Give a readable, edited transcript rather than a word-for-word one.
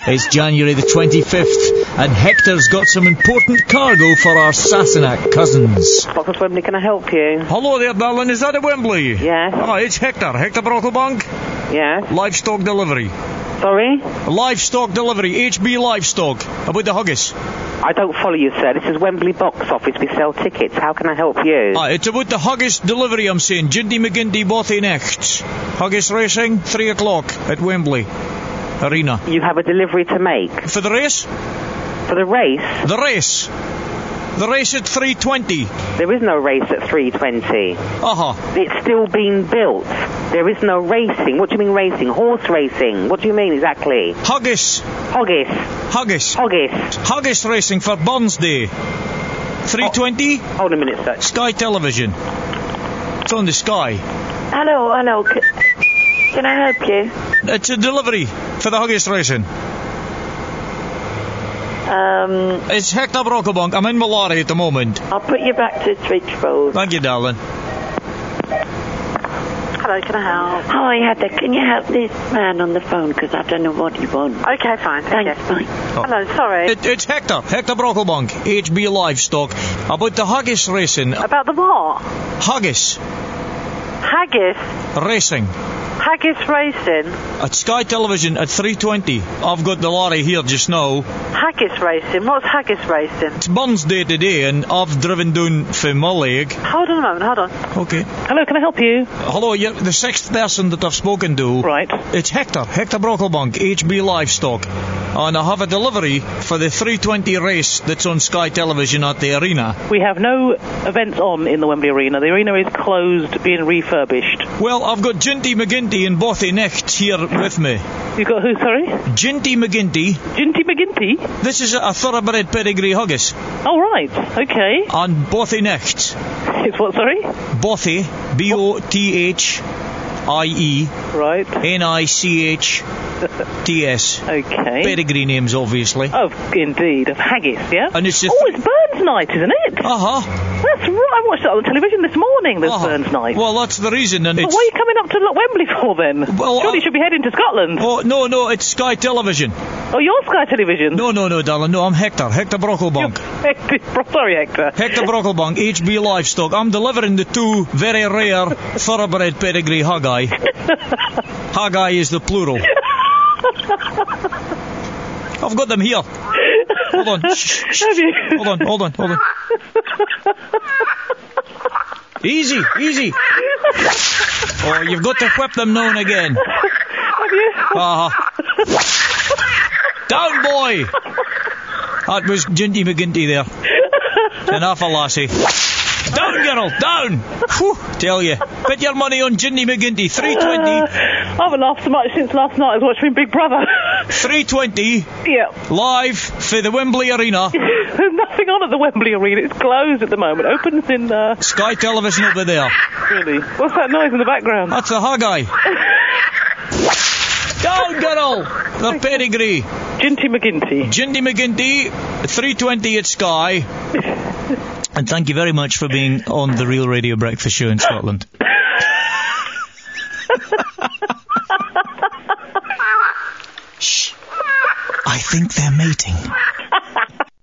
It's January the 25th, and Hector's got some important cargo for our Sassenach cousins. Box Wembley, can I help you? Hello there, darling. Is that a Wembley? Yes. Ah, it's Hector. Hector Brocklebank. Yes. Livestock delivery. Sorry? Livestock delivery. HB Livestock. About the Huggis. I don't follow you, sir. This is Wembley box office. We sell tickets. How can I help you? Ah, it's about the Huggis delivery, I'm saying. Jindy McGinty, Bothy Necht. Huggis racing, 3 o'clock at Wembley Arena. You have a delivery to make? For the race? For the race? The race. The race at 3:20. There is no race at 3:20. Uh-huh. It's still being built. There is no racing. What do you mean racing? Horse racing. What do you mean exactly? Huggis. Hoggis. Huggis. Hoggis. Huggis racing for Burns Day. 3:20. Hold a minute, sir. Sky Television. It's on the Sky. Hello. Can I help you? It's a delivery for the Huggis racing. It's Hector Brocklebank. I'm in Malari at the moment. I'll put you back to Switchboard. Thank you, darling. Hello, can I help? Hi, Heather. Can you help this man on the phone? Because I don't know what he wants. Okay, fine. Thanks, bye. Oh. Hello, sorry. It's Hector Brocklebank, HB Livestock, about the Huggis racing. About the what? Huggis Haggis. racing Haggis racing. at Sky Television at 3:20. I've got the lorry here just now. Haggis racing? What's haggis racing? It's Burns Day today, and I've driven down from my leg. Hold on a moment, hold on. Okay. Hello, can I help you? Hello, you're the sixth person that I've spoken to. Right. It's Hector Brocklebank, HB Livestock, and I have a delivery for the 3:20 race that's on Sky Television at the arena. We have no events on in the Wembley Arena. The arena is closed, being refurbished. Well, I've got Jinty McGinty and Bothy Necht here with me. You've got who, sorry? Jinty McGinty. Ginty McGinty? This is a thoroughbred pedigree Huggis. Oh, right. Okay. And Bothy Necht. It's what, sorry? Bothy, B-O-T-H-I-E, Right. N-I-C-H-T-S. Okay. Pedigree names, obviously. Oh, indeed. Of haggis, yeah? And it's just... Oh, it's Burns Night, isn't it? Uh-huh. That's right. I watched it on the television this morning, this Burns Night. Well, that's the reason, and But it's... what are you coming up to Wembley for, then? Well, Surely you should be heading to Scotland. Oh, no, it's Sky Television. Oh, you're Sky Television? No, darling, no, I'm Hector Brocklebank. Sorry, Hector. Hector Brocklebank, HB Livestock. I'm delivering the two very rare thoroughbred pedigree Haggai. Haggai is the plural. I've got them here. Hold on. Shh. Have you? Hold on. Easy. Oh, you've got to whip them now and again. Have you? Down, boy! That was Jinty McGinty there. Enough, lassie. Down, girl, down! Whew, tell you. Bet your money on Jinty McGinty, 3:20. I haven't laughed so much since last night I was watching Big Brother. 3:20. Yeah. Live for the Wembley Arena. There's nothing on at the Wembley Arena. It's closed at the moment. Opens in... Sky Television over there. Really? What's that noise in the background? That's the Haggai. Down, girl! The pedigree. Jinty McGinty. Jinty McGinty, 3:20 at Sky. And thank you very much for being on the Real Radio Breakfast Show in Scotland. Shh. I think they're mating.